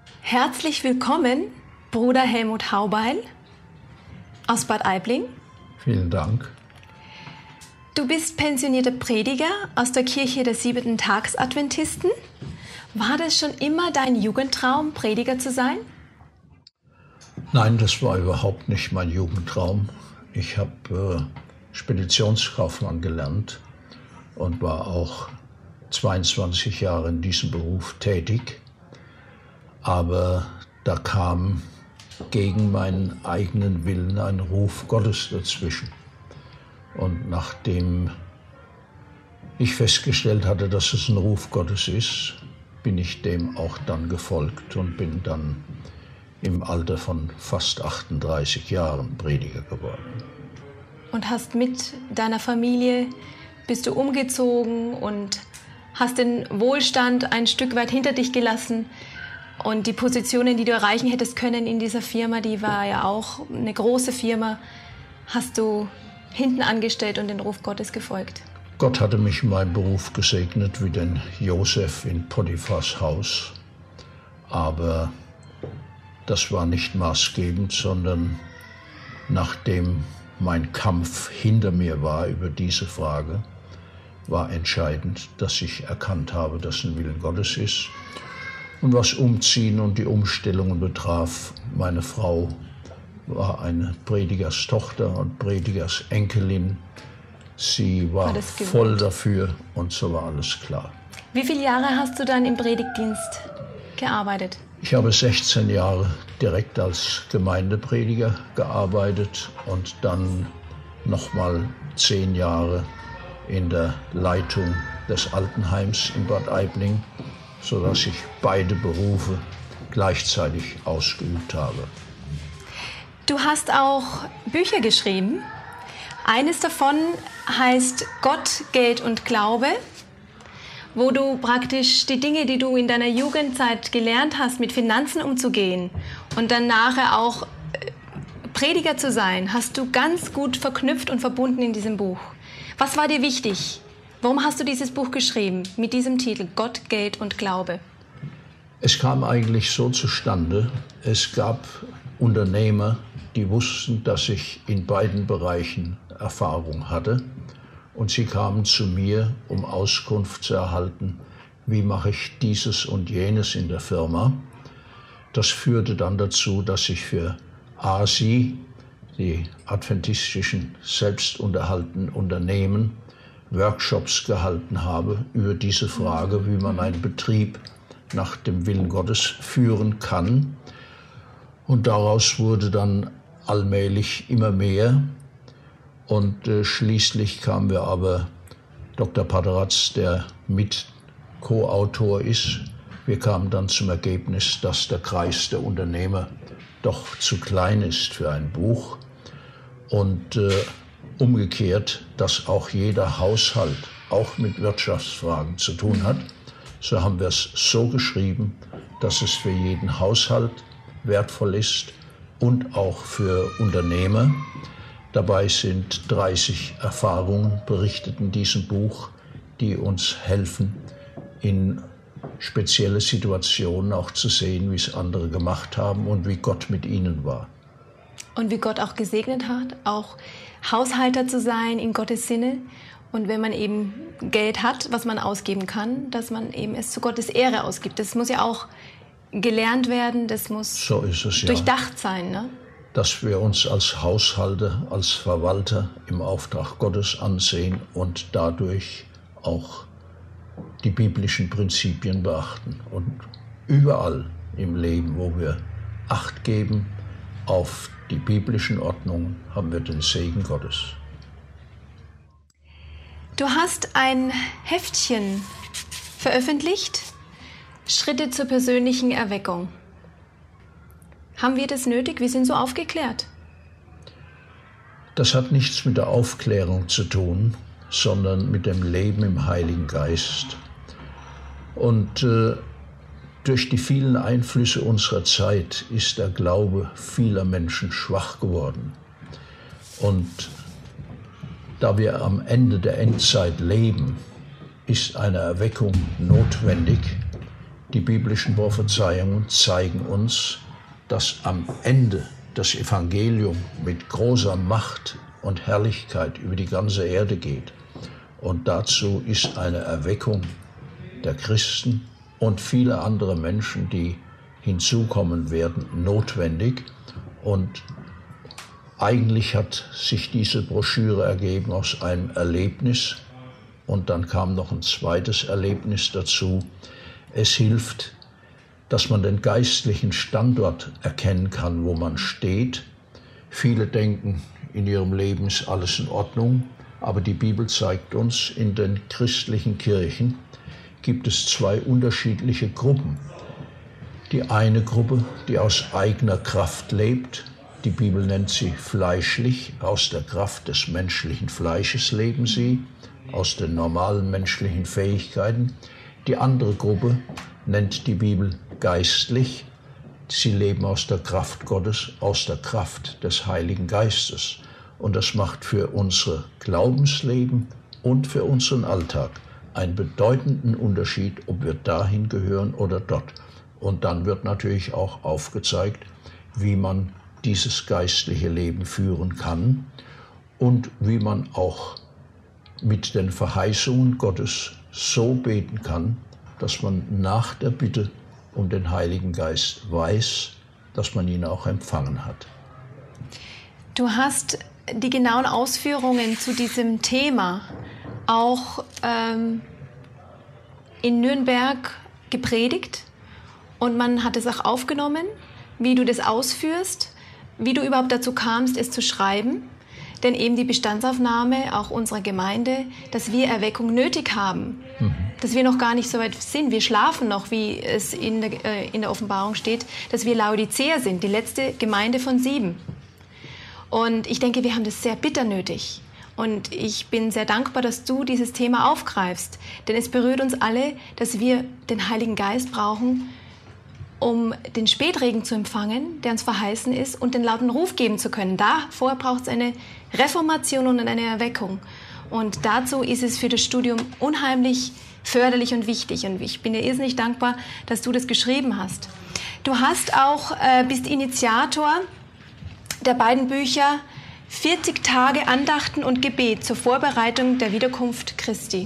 Herzlich willkommen, Bruder Helmut Haubeil aus Bad Aibling. Vielen Dank. Du bist pensionierter Prediger aus der Kirche der Siebenten-Tags-Adventisten. War das schon immer dein Jugendtraum, Prediger zu sein? Nein, das war überhaupt nicht mein Jugendtraum. Ich habe Speditionskaufmann gelernt und war auch 22 Jahre in diesem Beruf tätig. Aber da kam gegen meinen eigenen Willen ein Ruf Gottes dazwischen. Und nachdem ich festgestellt hatte, dass es ein Ruf Gottes ist, bin ich dem auch dann gefolgt und bin dann im Alter von fast 38 Jahren Prediger geworden. Und hast mit deiner Familie, bist du umgezogen und hast den Wohlstand ein Stück weit hinter dich gelassen. Und die Positionen, die du erreichen hättest können in dieser Firma, die war ja auch eine große Firma, hast du hinten angestellt und den Ruf Gottes gefolgt. Gott hatte mich in meinem Beruf gesegnet wie den Josef in Potiphars Haus. Aber das war nicht maßgebend, sondern nachdem mein Kampf hinter mir war über diese Frage, war entscheidend, dass ich erkannt habe, dass ein Willen Gottes ist. Und was Umziehen und die Umstellungen betraf, meine Frau war eine Predigerstochter und Predigersenkelin. Sie war voll dafür und so war alles klar. Wie viele Jahre hast du dann im Predigtdienst gearbeitet? Ich habe 16 Jahre direkt als Gemeindeprediger gearbeitet und dann nochmal 10 Jahre in der Leitung des Altenheims in Bad Aibling, sodass ich beide Berufe gleichzeitig ausgeübt habe. Du hast auch Bücher geschrieben. Eines davon heißt Gott, Geld und Glaube, wo du praktisch die Dinge, die du in deiner Jugendzeit gelernt hast, mit Finanzen umzugehen und dann nachher auch Prediger zu sein, hast du ganz gut verknüpft und verbunden in diesem Buch. Was war dir wichtig? Warum hast du dieses Buch geschrieben mit diesem Titel Gott, Geld und Glaube? Es kam eigentlich so zustande, es gab Unternehmer, die wussten, dass ich in beiden Bereichen Erfahrung hatte. Und sie kamen zu mir, um Auskunft zu erhalten, wie mache ich dieses und jenes in der Firma. Das führte dann dazu, dass ich für ASI, die adventistischen selbstunterhaltenden Unternehmen, Workshops gehalten habe über diese Frage, wie man einen Betrieb nach dem Willen Gottes führen kann. Und daraus wurde dann allmählich immer mehr. Und schließlich kamen wir aber, Dr. Paderatz, der mit Co-Autor ist, wir kamen dann zum Ergebnis, dass der Kreis der Unternehmer doch zu klein ist für ein Buch. Und umgekehrt, dass auch jeder Haushalt auch mit Wirtschaftsfragen zu tun hat. So haben wir es so geschrieben, dass es für jeden Haushalt wertvoll ist und auch für Unternehmer. Dabei sind 30 Erfahrungen berichtet in diesem Buch, die uns helfen, in spezielle Situationen auch zu sehen, wie es andere gemacht haben und wie Gott mit ihnen war. Und wie Gott auch gesegnet hat, auch Haushalter zu sein in Gottes Sinne. Und wenn man eben Geld hat, was man ausgeben kann, dass man eben es zu Gottes Ehre ausgibt. Das muss ja auch gelernt werden, das muss so ist es, durchdacht sein, ne? Dass wir uns als Haushalter, als Verwalter im Auftrag Gottes ansehen und dadurch auch die biblischen Prinzipien beachten. Und überall im Leben, wo wir Acht geben auf die biblischen Ordnungen, haben wir den Segen Gottes. Du hast ein Heftchen veröffentlicht, Schritte zur persönlichen Erweckung. Haben wir das nötig? Wir sind so aufgeklärt. Das hat nichts mit der Aufklärung zu tun, sondern mit dem Leben im Heiligen Geist. Und durch die vielen Einflüsse unserer Zeit ist der Glaube vieler Menschen schwach geworden. Und da wir am Ende der Endzeit leben, ist eine Erweckung notwendig, Die biblischen Prophezeiungen zeigen uns, dass am Ende das Evangelium mit großer Macht und Herrlichkeit über die ganze Erde geht. Und dazu ist eine Erweckung der Christen und viele andere Menschen, die hinzukommen werden, notwendig. Und eigentlich hat sich diese Broschüre ergeben aus einem Erlebnis. Und dann kam noch ein zweites Erlebnis dazu. Es hilft, dass man den geistlichen Standort erkennen kann, wo man steht. Viele denken, in ihrem Leben ist alles in Ordnung, aber die Bibel zeigt uns, in den christlichen Kirchen gibt es zwei unterschiedliche Gruppen. Die eine Gruppe, die aus eigener Kraft lebt, die Bibel nennt sie fleischlich, aus der Kraft des menschlichen Fleisches leben sie, aus den normalen menschlichen Fähigkeiten. Die andere Gruppe nennt die Bibel geistlich. Sie leben aus der Kraft Gottes, aus der Kraft des Heiligen Geistes. Und das macht für unser Glaubensleben und für unseren Alltag einen bedeutenden Unterschied, ob wir dahin gehören oder dort. Und dann wird natürlich auch aufgezeigt, wie man dieses geistliche Leben führen kann und wie man auch mit den Verheißungen Gottes so beten kann, dass man nach der Bitte um den Heiligen Geist weiß, dass man ihn auch empfangen hat. Du hast die genauen Ausführungen zu diesem Thema auch in Nürnberg gepredigt und man hat es auch aufgenommen, wie du das ausführst, wie du überhaupt dazu kamst, es zu schreiben. Denn eben die Bestandsaufnahme auch unserer Gemeinde, dass wir Erweckung nötig haben, dass wir noch gar nicht so weit sind. Wir schlafen noch, wie es in der Offenbarung steht, dass wir Laodicea sind, die letzte Gemeinde von 7. Und ich denke, wir haben das sehr bitter nötig. Und ich bin sehr dankbar, dass du dieses Thema aufgreifst. Denn es berührt uns alle, dass wir den Heiligen Geist brauchen, um den Spätregen zu empfangen, der uns verheißen ist, und den lauten Ruf geben zu können. Davor braucht es eine Reformation und eine Erweckung. Und dazu ist es für das Studium unheimlich förderlich und wichtig. Und ich bin dir irrsinnig dankbar, dass du das geschrieben hast. Du hast auch, bist Initiator der beiden Bücher 40 Tage Andachten und Gebet zur Vorbereitung der Wiederkunft Christi.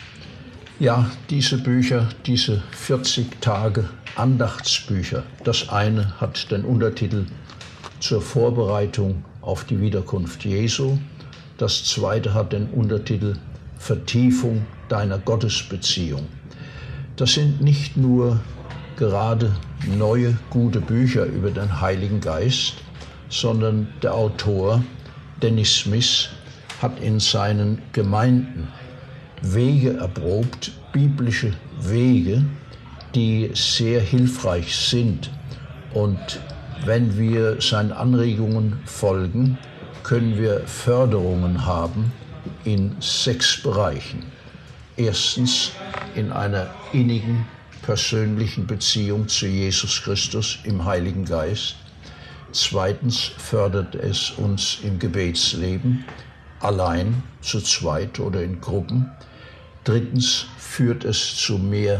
Ja, diese Bücher, diese 40 Tage Andachtsbücher. Das eine hat den Untertitel zur Vorbereitung auf die Wiederkunft Jesu. Das zweite hat den Untertitel Vertiefung deiner Gottesbeziehung. Das sind nicht nur gerade neue, gute Bücher über den Heiligen Geist, sondern der Autor Dennis Smith hat in seinen Gemeinden Wege erprobt, biblische Wege, die sehr hilfreich sind. Und wenn wir seinen Anregungen folgen, können wir Förderungen haben in 6 Bereichen. Erstens in einer innigen, persönlichen Beziehung zu Jesus Christus im Heiligen Geist. Zweitens fördert es uns im Gebetsleben, allein, zu zweit oder in Gruppen. Drittens führt es zu mehr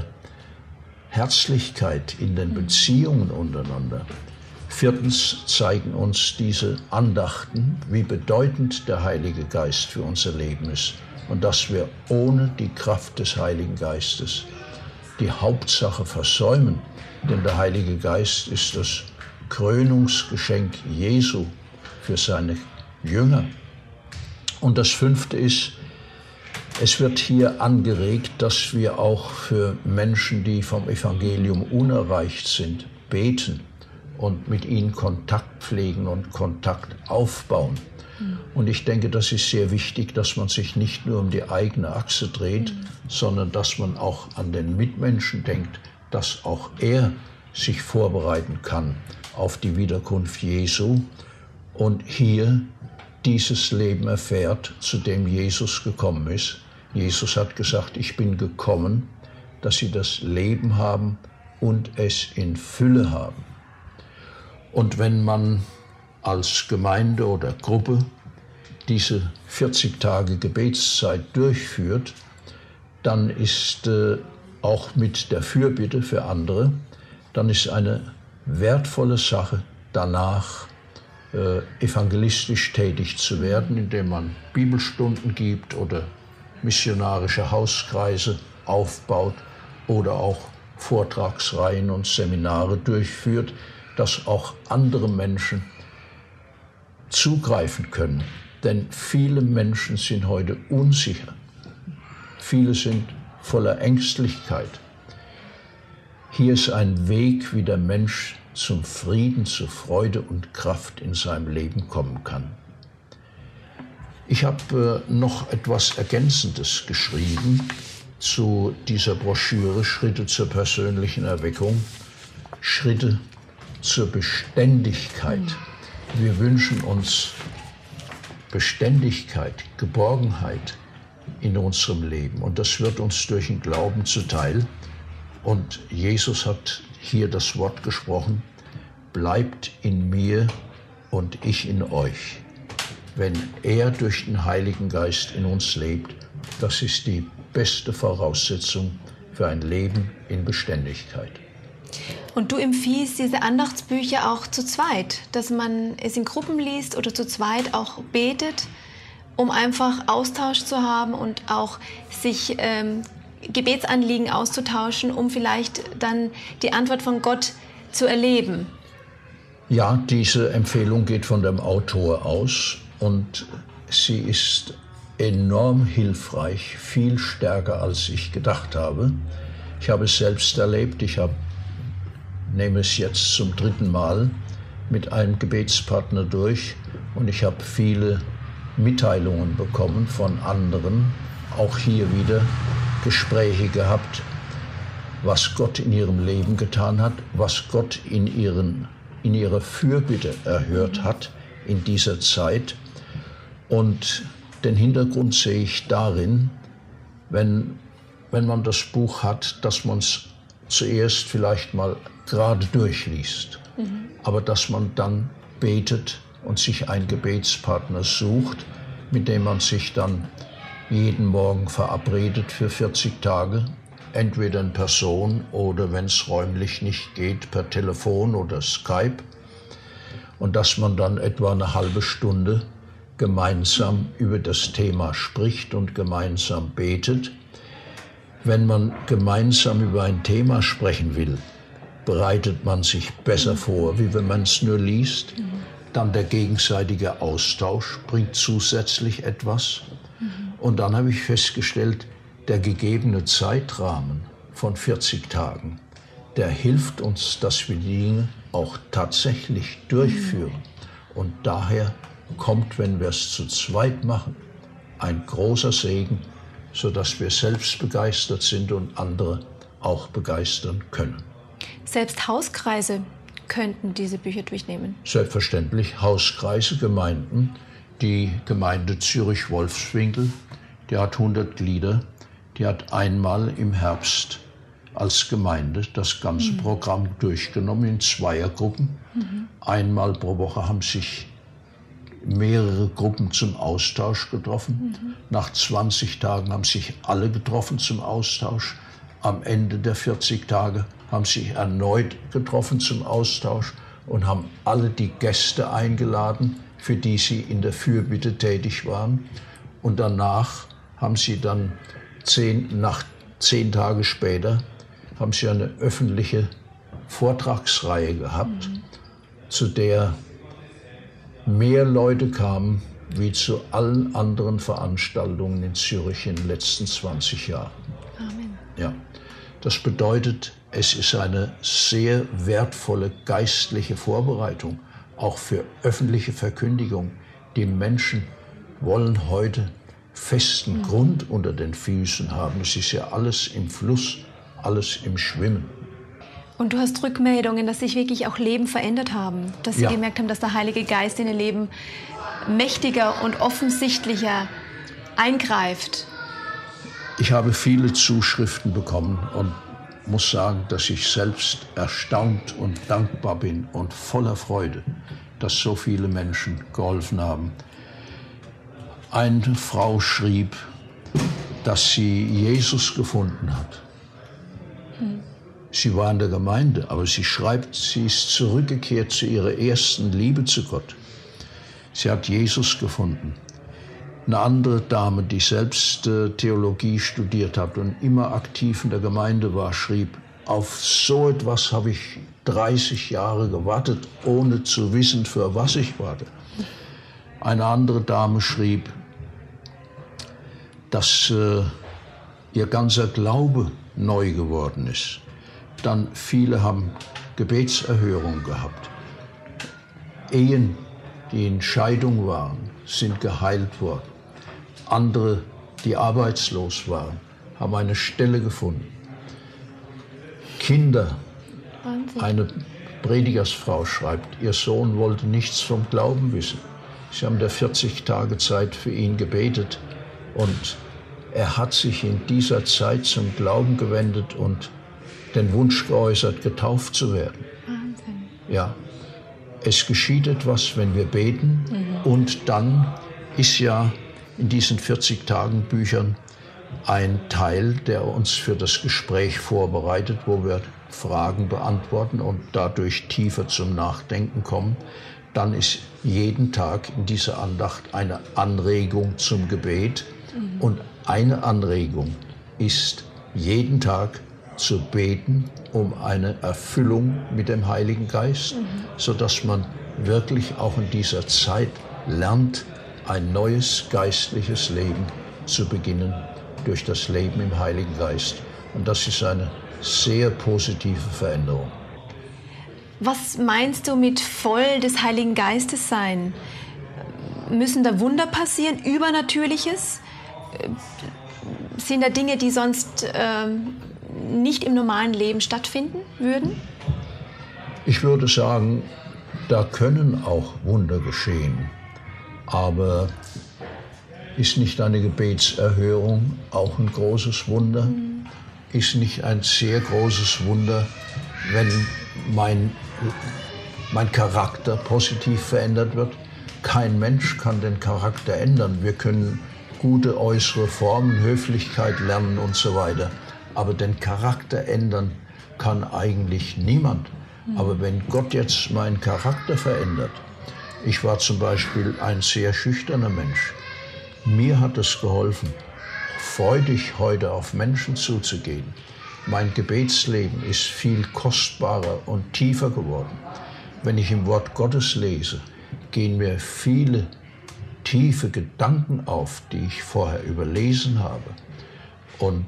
Herzlichkeit in den Beziehungen untereinander. Viertens zeigen uns diese Andachten, wie bedeutend der Heilige Geist für unser Leben ist und dass wir ohne die Kraft des Heiligen Geistes die Hauptsache versäumen, denn der Heilige Geist ist das Krönungsgeschenk Jesu für seine Jünger. Und das 5. ist, es wird hier angeregt, dass wir auch für Menschen, die vom Evangelium unerreicht sind, beten und mit ihnen Kontakt pflegen und Kontakt aufbauen. Und ich denke, das ist sehr wichtig, dass man sich nicht nur um die eigene Achse dreht, sondern dass man auch an den Mitmenschen denkt, dass auch er sich vorbereiten kann auf die Wiederkunft Jesu und hier dieses Leben erfährt, zu dem Jesus gekommen ist. Jesus hat gesagt, ich bin gekommen, dass sie das Leben haben und es in Fülle haben. Und wenn man als Gemeinde oder Gruppe diese 40 Tage Gebetszeit durchführt, dann ist auch mit der Fürbitte für andere, dann ist eine wertvolle Sache, danach evangelistisch tätig zu werden, indem man Bibelstunden gibt oder missionarische Hauskreise aufbaut oder auch Vortragsreihen und Seminare durchführt, dass auch andere Menschen zugreifen können. Denn viele Menschen sind heute unsicher. Viele sind voller Ängstlichkeit. Hier ist ein Weg, wie der Mensch zum Frieden, zur Freude und Kraft in seinem Leben kommen kann. Ich habe noch etwas Ergänzendes geschrieben zu dieser Broschüre Schritte zur persönlichen Erweckung, Schritte zur Beständigkeit. Wir wünschen uns Beständigkeit, Geborgenheit in unserem Leben. Und das wird uns durch den Glauben zuteil. Und Jesus hat hier das Wort gesprochen: Bleibt in mir und ich in euch. Wenn er durch den Heiligen Geist in uns lebt, das ist die beste Voraussetzung für ein Leben in Beständigkeit. Und du empfiehlst diese Andachtsbücher auch zu zweit, dass man es in Gruppen liest oder zu zweit auch betet, um einfach Austausch zu haben und auch sich Gebetsanliegen auszutauschen, um vielleicht dann die Antwort von Gott zu erleben. Ja, diese Empfehlung geht von dem Autor aus und sie ist enorm hilfreich, viel stärker als ich gedacht habe. Ich habe es selbst erlebt, nehme es jetzt zum 3. Mal mit einem Gebetspartner durch und ich habe viele Mitteilungen bekommen von anderen, auch hier wieder Gespräche gehabt, was Gott in ihrem Leben getan hat, was Gott in ihrer Fürbitte erhört hat in dieser Zeit. Und den Hintergrund sehe ich darin, wenn man das Buch hat, dass man es zuerst vielleicht mal gerade durchliest, aber dass man dann betet und sich einen Gebetspartner sucht, mit dem man sich dann jeden Morgen verabredet für 40 Tage, entweder in Person oder, wenn es räumlich nicht geht, per Telefon oder Skype, und dass man dann etwa eine halbe Stunde gemeinsam über das Thema spricht und gemeinsam betet. Wenn man gemeinsam über ein Thema sprechen will, bereitet man sich besser vor, wie wenn man es nur liest. Dann der gegenseitige Austausch bringt zusätzlich etwas. Und dann habe ich festgestellt, der gegebene Zeitrahmen von 40 Tagen, der hilft uns, dass wir die Dinge auch tatsächlich durchführen. Und daher kommt, wenn wir es zu zweit machen, ein großer Segen, sodass wir selbst begeistert sind und andere auch begeistern können. Selbst Hauskreise könnten diese Bücher durchnehmen? Selbstverständlich, Hauskreise, Gemeinden. Die Gemeinde Zürich-Wolfswinkel, die hat 100 Glieder, die hat einmal im Herbst als Gemeinde das ganze Programm durchgenommen in Zweiergruppen. Einmal pro Woche haben sich mehrere Gruppen zum Austausch getroffen. Nach 20 Tagen haben sich alle getroffen zum Austausch. Am Ende der 40 Tage haben sich erneut getroffen zum Austausch und haben alle die Gäste eingeladen, für die sie in der Fürbitte tätig waren. Und danach haben sie dann 10 Tage später haben sie eine öffentliche Vortragsreihe gehabt, zu der mehr Leute kamen wie zu allen anderen Veranstaltungen in Zürich in den letzten 20 Jahren. Amen. Ja, das bedeutet, es ist eine sehr wertvolle geistliche Vorbereitung, auch für öffentliche Verkündigung. Die Menschen wollen heute festen Grund unter den Füßen haben. Es ist ja alles im Fluss, alles im Schwimmen. Und du hast Rückmeldungen, dass sich wirklich auch Leben verändert haben, dass sie gemerkt haben, dass der Heilige Geist in ihr Leben mächtiger und offensichtlicher eingreift. Ich habe viele Zuschriften bekommen und muss sagen, dass ich selbst erstaunt und dankbar bin und voller Freude, dass so viele Menschen geholfen haben. Eine Frau schrieb, dass sie Jesus gefunden hat Sie war in der Gemeinde, aber sie schreibt, sie ist zurückgekehrt zu ihrer ersten Liebe zu Gott. Sie hat Jesus gefunden. Eine andere Dame, die selbst Theologie studiert hat und immer aktiv in der Gemeinde war, schrieb, auf so etwas habe ich 30 Jahre gewartet, ohne zu wissen, für was ich warte. Eine andere Dame schrieb, dass ihr ganzer Glaube neu geworden ist. Dann viele haben Gebetserhörung gehabt. Ehen, die in Scheidung waren, sind geheilt worden. Andere, die arbeitslos waren, haben eine Stelle gefunden. Kinder, Wahnsinn. eine Predigersfrau schreibt, ihr Sohn wollte nichts vom Glauben wissen. Sie haben da 40 Tage Zeit für ihn gebetet und er hat sich in dieser Zeit zum Glauben gewendet und den Wunsch geäußert, getauft zu werden. Wahnsinn. Ja, es geschieht etwas, wenn wir beten. Und dann ist ja in diesen 40 Tagen Büchern ein Teil, der uns für das Gespräch vorbereitet, wo wir Fragen beantworten und dadurch tiefer zum Nachdenken kommen. Dann ist jeden Tag in dieser Andacht eine Anregung zum Gebet. Und eine Anregung ist, jeden Tag zu beten um eine Erfüllung mit dem Heiligen Geist, sodass man wirklich auch in dieser Zeit lernt, ein neues geistliches Leben zu beginnen durch das Leben im Heiligen Geist. Und das ist eine sehr positive Veränderung. Was meinst du mit voll des Heiligen Geistes sein? Müssen da Wunder passieren, Übernatürliches? Sind da Dinge, die sonst nicht im normalen Leben stattfinden würden? Ich würde sagen, da können auch Wunder geschehen. Aber ist nicht eine Gebetserhörung auch ein großes Wunder? Ist nicht ein sehr großes Wunder, wenn mein Charakter positiv verändert wird? Kein Mensch kann den Charakter ändern. Wir können gute äußere Formen, Höflichkeit lernen und so weiter. Aber den Charakter ändern kann eigentlich niemand. Aber wenn Gott jetzt meinen Charakter verändert, ich war zum Beispiel ein sehr schüchterner Mensch. Mir hat es geholfen, freudig heute auf Menschen zuzugehen. Mein Gebetsleben ist viel kostbarer und tiefer geworden. Wenn ich im Wort Gottes lese, gehen mir viele tiefe Gedanken auf, die ich vorher überlesen habe. Und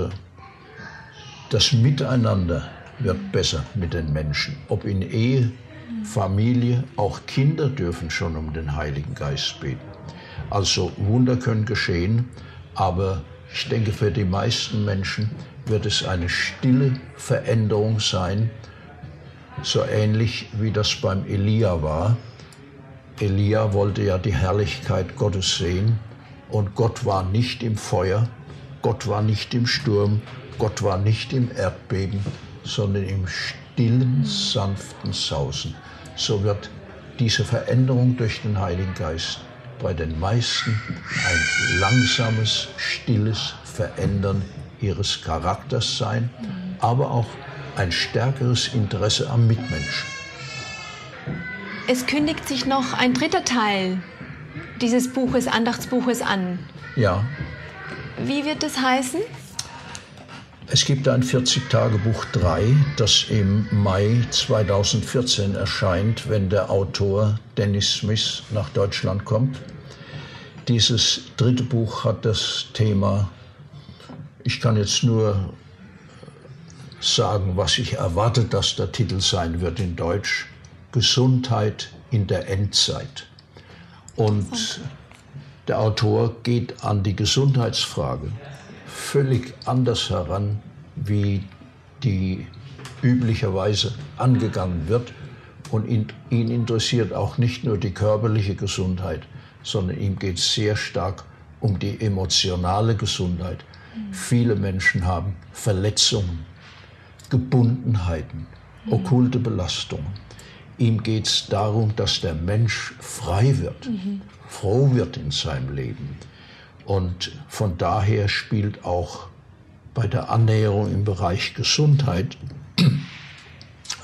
das Miteinander wird besser mit den Menschen. Ob in Ehe, Familie, auch Kinder dürfen schon um den Heiligen Geist beten. Also Wunder können geschehen, aber ich denke, für die meisten Menschen wird es eine stille Veränderung sein, so ähnlich wie das beim Elia war. Elia wollte ja die Herrlichkeit Gottes sehen und Gott war nicht im Feuer, Gott war nicht im Sturm, Gott war nicht im Erdbeben, sondern im stillen, sanften Sausen. So wird diese Veränderung durch den Heiligen Geist bei den meisten ein langsames, stilles Verändern ihres Charakters sein, aber auch ein stärkeres Interesse am Mitmenschen. Es kündigt sich noch ein dritter Teil dieses Buches, Andachtsbuches an. Ja. Wie wird es heißen? Es gibt ein 40-Tage-Buch 3, das im Mai 2014 erscheint, wenn der Autor Dennis Smith nach Deutschland kommt. Dieses dritte Buch hat das Thema, ich kann jetzt nur sagen, was ich erwarte, dass der Titel sein wird in Deutsch, Gesundheit in der Endzeit. Und der Autor geht an die Gesundheitsfrage völlig anders heran, wie die üblicherweise angegangen wird. Und ihn interessiert auch nicht nur die körperliche Gesundheit, sondern ihm geht es sehr stark um die emotionale Gesundheit. Viele Menschen haben Verletzungen, Gebundenheiten, okkulte Belastungen. Ihm geht es darum, dass der Mensch frei wird, froh wird in seinem Leben. Und von daher spielt auch bei der Annäherung im Bereich Gesundheit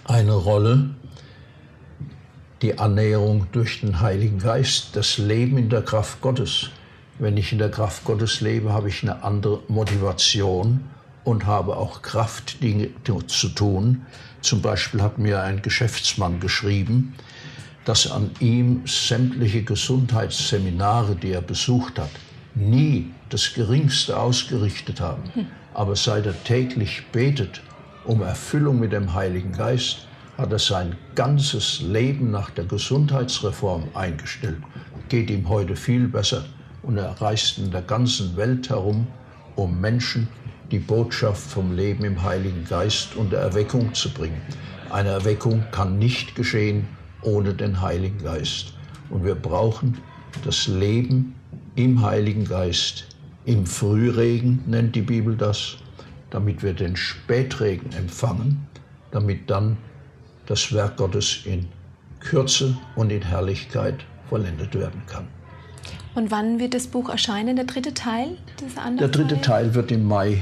eine Rolle, die Annäherung durch den Heiligen Geist, das Leben in der Kraft Gottes. Wenn ich in der Kraft Gottes lebe, habe ich eine andere Motivation und habe auch Kraft, Dinge zu tun. Zum Beispiel hat mir ein Geschäftsmann geschrieben, dass an ihm sämtliche Gesundheitsseminare, die er besucht hat, nie das Geringste ausgerichtet haben. Aber seit er täglich betet um Erfüllung mit dem Heiligen Geist, hat er sein ganzes Leben nach der Gesundheitsreform eingestellt. Geht ihm heute viel besser und er reist in der ganzen Welt herum, um Menschen die Botschaft vom Leben im Heiligen Geist und der Erweckung zu bringen. Eine Erweckung kann nicht geschehen ohne den Heiligen Geist. Und wir brauchen das Leben im Heiligen Geist. Im Frühregen nennt die Bibel das, damit wir den Spätregen empfangen, damit dann das Werk Gottes in Kürze und in Herrlichkeit vollendet werden kann. Und wann wird das Buch erscheinen, der dritte Teil dieser anderen Der dritte Reihe? Teil wird im Mai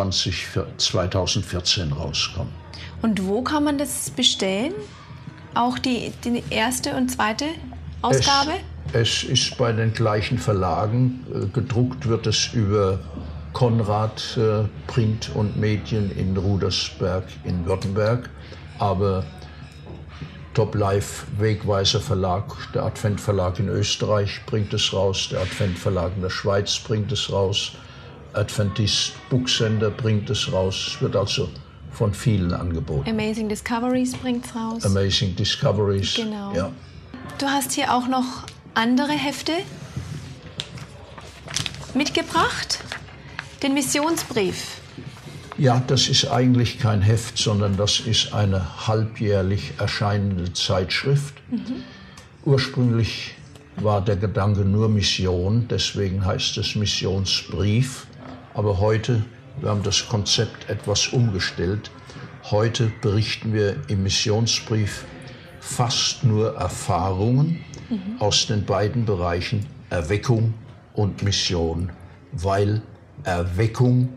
2014 rauskommen. Und wo kann man das bestellen? Auch die erste und zweite Ausgabe? Es ist bei den gleichen Verlagen. Gedruckt wird es über Konrad Print und Medien in Rudersberg in Württemberg. Aber Top Life Wegweiser Verlag, der Advent Verlag in Österreich bringt es raus, der Advent Verlag in der Schweiz bringt es raus, Adventist Buchsender bringt es raus. Es wird also von vielen angeboten. Amazing Discoveries bringt es raus. Amazing Discoveries, Genau. ja. Du hast hier auch noch andere Hefte mitgebracht. Den Missionsbrief. Ja, das ist eigentlich kein Heft, sondern das ist eine halbjährlich erscheinende Zeitschrift. Ursprünglich war der Gedanke nur Mission, deswegen heißt es Missionsbrief. Aber heute, wir haben das Konzept etwas umgestellt. Heute berichten wir im Missionsbrief fast nur Erfahrungen aus den beiden Bereichen Erweckung und Mission, weil Erweckung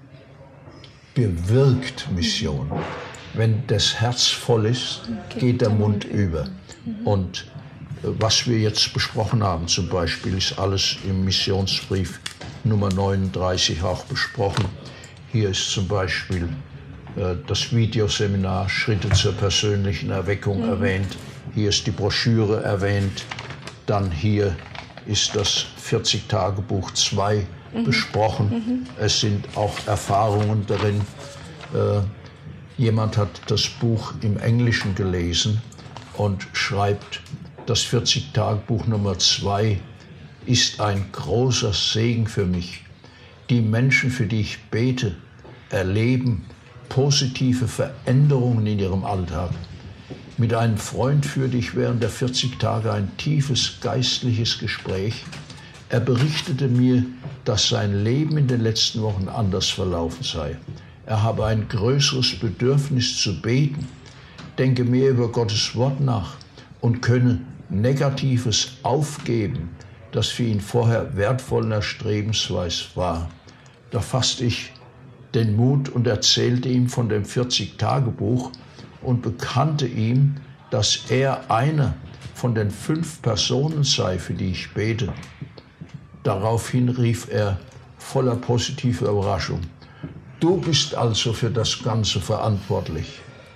bewirkt Mission. Wenn das Herz voll ist, geht der Mund über. Und was wir jetzt besprochen haben zum Beispiel, ist alles im Missionsbrief Nummer 39 auch besprochen. Hier ist zum Beispiel das Videoseminar Schritte zur persönlichen Erweckung erwähnt. Hier ist die Broschüre erwähnt. Dann hier ist das 40-Tage-Buch 2 besprochen. Es sind auch Erfahrungen darin. Jemand hat das Buch im Englischen gelesen und schreibt, das 40-Tage-Buch Nummer 2 ist ein großer Segen für mich. Die Menschen, für die ich bete, erleben positive Veränderungen in ihrem Alltag. Mit einem Freund führte ich während der 40 Tage ein tiefes geistliches Gespräch. Er berichtete mir, dass sein Leben in den letzten Wochen anders verlaufen sei. Er habe ein größeres Bedürfnis zu beten, denke mehr über Gottes Wort nach und könne Negatives aufgeben, das für ihn vorher wertvoll und erstrebenswert war. Da fasste ich den Mut und erzählte ihm von dem 40-Tage-Buch und bekannte ihm, dass er einer von den 5 Personen sei, für die ich bete. Daraufhin rief er voller positiver Überraschung: Du bist also für das Ganze verantwortlich.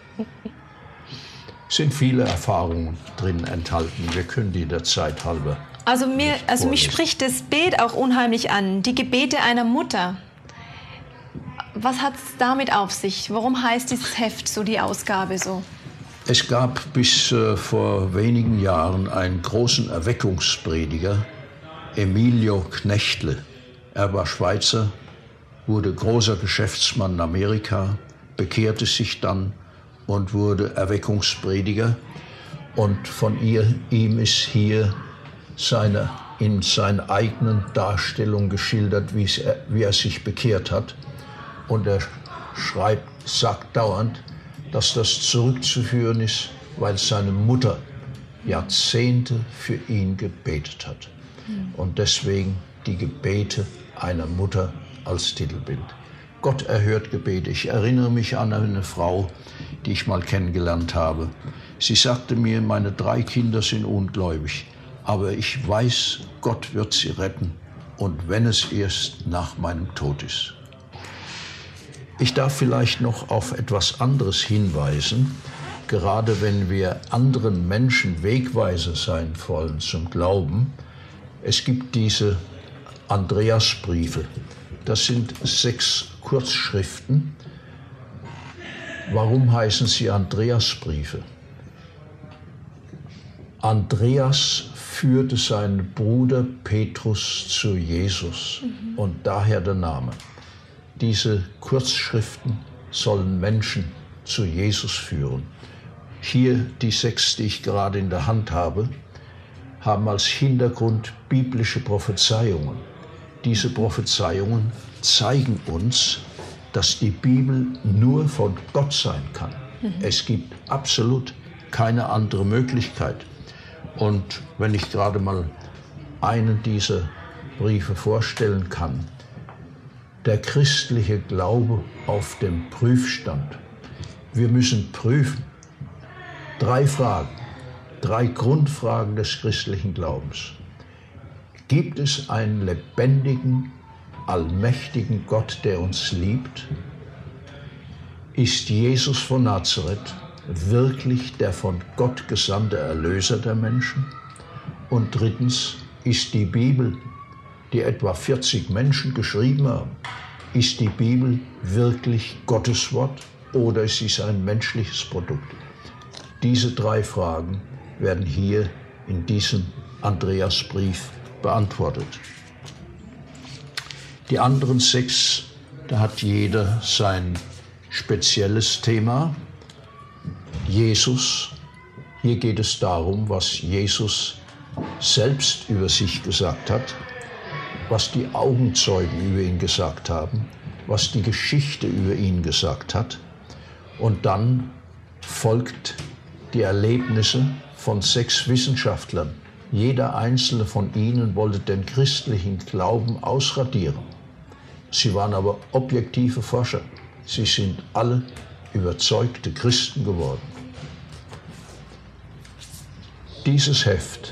Es sind viele Erfahrungen drin enthalten. Wir können die der Zeit halber. Also mich spricht das Bild auch unheimlich an. Die Gebete einer Mutter. Was hat es damit auf sich? Warum heißt dieses Heft so, die Ausgabe so? Es gab bis vor wenigen Jahren einen großen Erweckungsprediger, Emilio Knechtle. Er war Schweizer, wurde großer Geschäftsmann in Amerika, bekehrte sich dann und wurde Erweckungsprediger. Und von ihm ist hier in seiner eigenen Darstellung geschildert, wie er sich bekehrt hat. Und er sagt dauernd, dass das zurückzuführen ist, weil seine Mutter Jahrzehnte für ihn gebetet hat. Und deswegen die Gebete einer Mutter als Titelbild. Gott erhört Gebete. Ich erinnere mich an eine Frau, die ich mal kennengelernt habe. Sie sagte mir, meine 3 Kinder sind ungläubig, aber ich weiß, Gott wird sie retten, und wenn es erst nach meinem Tod ist. Ich darf vielleicht noch auf etwas anderes hinweisen, gerade wenn wir anderen Menschen Wegweiser sein wollen zum Glauben. Es gibt diese Andreasbriefe. Das sind 6 Kurzschriften. Warum heißen sie Andreasbriefe? Andreas führte seinen Bruder Petrus zu Jesus und daher der Name. Diese Kurzschriften sollen Menschen zu Jesus führen. Hier die 6, die ich gerade in der Hand habe, haben als Hintergrund biblische Prophezeiungen. Diese Prophezeiungen zeigen uns, dass die Bibel nur von Gott sein kann. Es gibt absolut keine andere Möglichkeit. Und wenn ich gerade mal einen dieser Briefe vorstellen kann, der christliche Glaube auf dem Prüfstand. Wir müssen prüfen. 3 Fragen, 3 Grundfragen des christlichen Glaubens. Gibt es einen lebendigen, allmächtigen Gott, der uns liebt? Ist Jesus von Nazareth wirklich der von Gott gesandte Erlöser der Menschen? Und 3, ist die Bibel, die etwa 40 Menschen geschrieben haben, ist die Bibel wirklich Gottes Wort oder ist sie ein menschliches Produkt? Diese 3 Fragen werden hier in diesem Andreasbrief beantwortet. Die anderen 6, da hat jeder sein spezielles Thema. Jesus, hier geht es darum, was Jesus selbst über sich gesagt hat, was die Augenzeugen über ihn gesagt haben, was die Geschichte über ihn gesagt hat. Und dann folgt die Erlebnisse von 6 Wissenschaftlern. Jeder einzelne von ihnen wollte den christlichen Glauben ausradieren. Sie waren aber objektive Forscher. Sie sind alle überzeugte Christen geworden. Dieses Heft,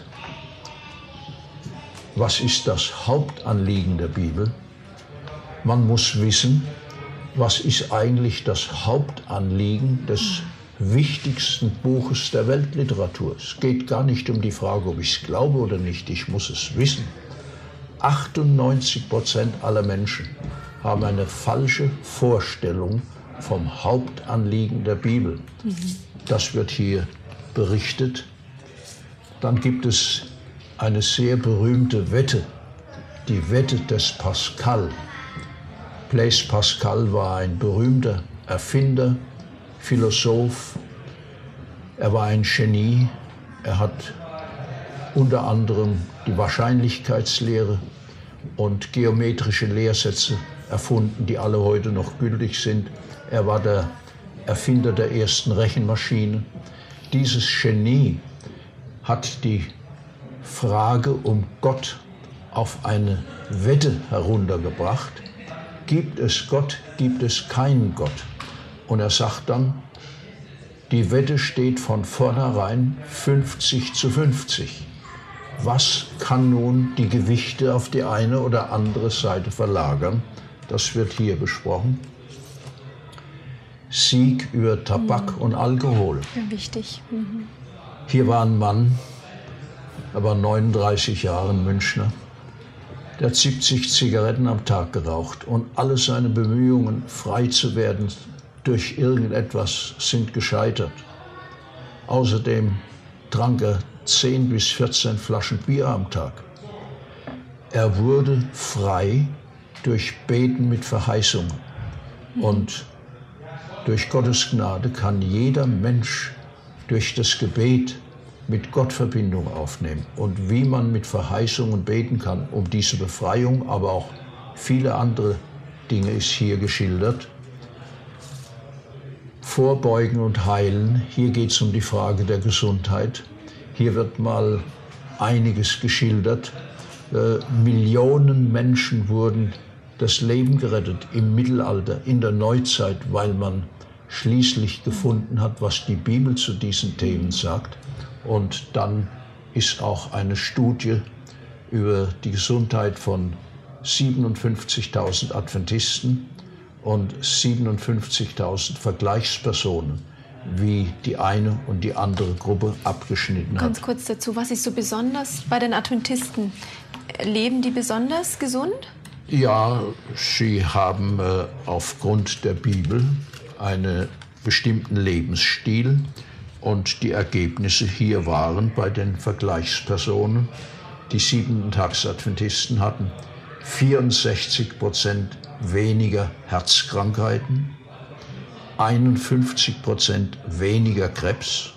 was ist das Hauptanliegen der Bibel? Man muss wissen, was ist eigentlich das Hauptanliegen des wichtigsten Buches der Weltliteratur. Es geht gar nicht um die Frage, ob ich es glaube oder nicht, ich muss es wissen. 98% aller Menschen haben eine falsche Vorstellung vom Hauptanliegen der Bibel. Das wird hier berichtet. Dann gibt es eine sehr berühmte Wette, die Wette des Pascal. Blaise Pascal war ein berühmter Erfinder, Philosoph. Er war ein Genie. Er hat unter anderem die Wahrscheinlichkeitslehre und geometrische Lehrsätze erfunden, die alle heute noch gültig sind. Er war der Erfinder der ersten Rechenmaschine. Dieses Genie hat die Frage um Gott auf eine Wette heruntergebracht. Gibt es Gott, gibt es keinen Gott? Und er sagt dann, die Wette steht von vornherein 50:50. Was kann nun die Gewichte auf die eine oder andere Seite verlagern? Das wird hier besprochen. Sieg über Tabak und Alkohol. Ja, wichtig. Hier war ein Mann, er war 39 Jahre, ein Münchner, der hat 70 Zigaretten am Tag geraucht und alle seine Bemühungen, frei zu werden durch irgendetwas, sind gescheitert. Außerdem trank er 10 bis 14 Flaschen Bier am Tag. Er wurde frei durch Beten mit Verheißungen. Und durch Gottes Gnade kann jeder Mensch durch das Gebet mit Gott Verbindung aufnehmen. Und wie man mit Verheißungen beten kann, um diese Befreiung, aber auch viele andere Dinge ist hier geschildert. Vorbeugen und heilen, hier geht es um die Frage der Gesundheit. Hier wird mal einiges geschildert. Millionen Menschen wurden das Leben gerettet im Mittelalter, in der Neuzeit, weil man schließlich gefunden hat, was die Bibel zu diesen Themen sagt. Und dann ist auch eine Studie über die Gesundheit von 57.000 Adventisten und 57.000 Vergleichspersonen, wie die eine und die andere Gruppe abgeschnitten hat. Ganz kurz dazu, was ist so besonders bei den Adventisten? Leben die besonders gesund? Ja, sie haben aufgrund der Bibel einen bestimmten Lebensstil und die Ergebnisse hier waren bei den Vergleichspersonen. Die 7-Tags-Adventisten hatten 64% weniger Herzkrankheiten, 51% weniger Krebs,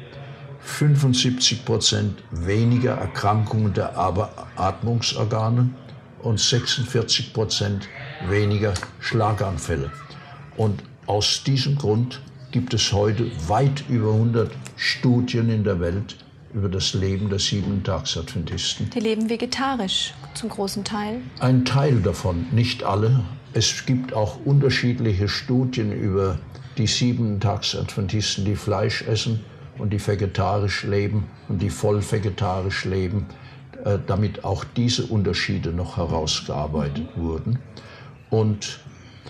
75% weniger Erkrankungen der Atmungsorgane und 46% weniger Schlaganfälle. Und aus diesem Grund gibt es heute weit über 100 Studien in der Welt über das Leben der 7-Tags-Adventisten. Die leben vegetarisch zum großen Teil. Ein Teil davon, nicht alle. Es gibt auch unterschiedliche Studien über die 7-Tags-Adventisten, die Fleisch essen und die vegetarisch leben und die voll vegetarisch leben, damit auch diese Unterschiede noch herausgearbeitet wurden. Und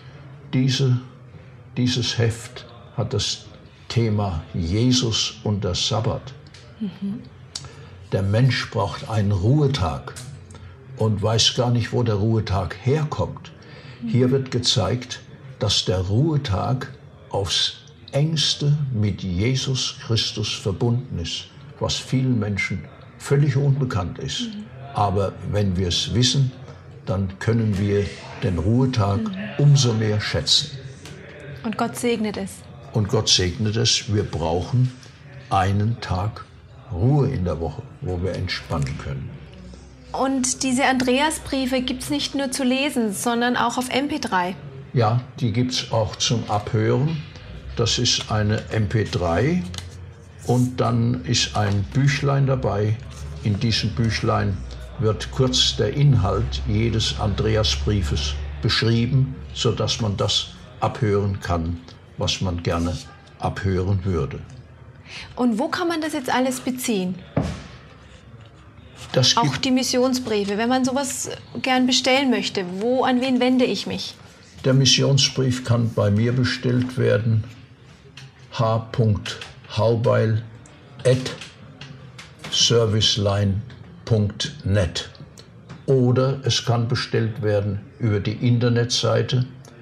dieses Heft hat das Thema Jesus und der Sabbat. Der Mensch braucht einen Ruhetag und weiß gar nicht, wo der Ruhetag herkommt. Hier wird gezeigt, dass der Ruhetag aufs engste mit Jesus Christus verbunden ist, was vielen Menschen völlig unbekannt ist. Aber wenn wir es wissen, dann können wir den Ruhetag umso mehr schätzen. Und Gott segnet es. Und Gott segnet es. Wir brauchen einen Tag Ruhe in der Woche, wo wir entspannen können. Und diese Andreasbriefe gibt es nicht nur zu lesen, sondern auch auf MP3. Ja, die gibt es auch zum Abhören. Das ist eine MP3 und dann ist ein Büchlein dabei. In diesem Büchlein wird kurz der Inhalt jedes Andreasbriefes beschrieben, sodass man das abhören kann, was man gerne abhören würde. Und wo kann man das jetzt alles beziehen? Auch die Missionsbriefe, wenn man sowas gern bestellen möchte, an wen wende ich mich? Der Missionsbrief kann bei mir bestellt werden, h.haubeil@serviceline.net. Oder es kann bestellt werden über die Internetseite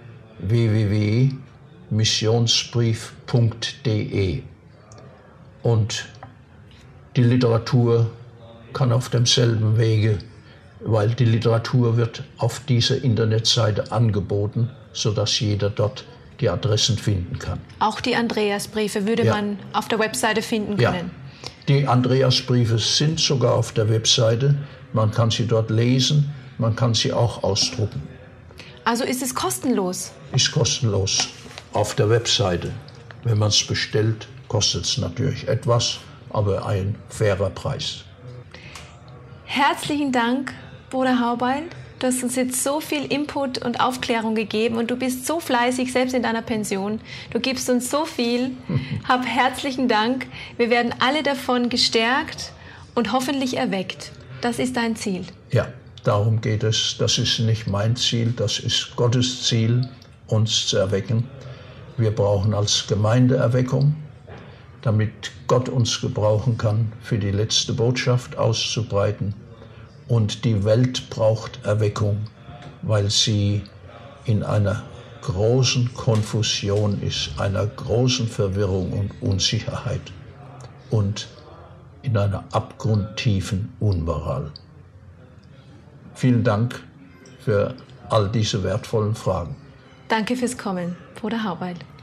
www.missionsbrief.de. Und die Literatur kann auf demselben Wege, weil die Literatur wird auf dieser Internetseite angeboten, sodass jeder dort die Adressen finden kann. Auch die Andreasbriefe würde man auf der Webseite finden können? Ja. Die Andreasbriefe sind sogar auf der Webseite. Man kann sie dort lesen, man kann sie auch ausdrucken. Also ist es kostenlos? Ist kostenlos auf der Webseite. Wenn man es bestellt, kostet es natürlich etwas, aber ein fairer Preis. Herzlichen Dank, Bruder Haubeil. Du hast uns jetzt so viel Input und Aufklärung gegeben und du bist so fleißig, selbst in deiner Pension. Du gibst uns so viel. Hab herzlichen Dank. Wir werden alle davon gestärkt und hoffentlich erweckt. Das ist dein Ziel. Ja, darum geht es. Das ist nicht mein Ziel, das ist Gottes Ziel, uns zu erwecken. Wir brauchen als Gemeinde Erweckung, damit Gott uns gebrauchen kann, für die letzte Botschaft auszubreiten. Und die Welt braucht Erweckung, weil sie in einer großen Konfusion ist, einer großen Verwirrung und Unsicherheit und in einer abgrundtiefen Unmoral. Vielen Dank für all diese wertvollen Fragen. Danke fürs Kommen, Bruder Haubeil.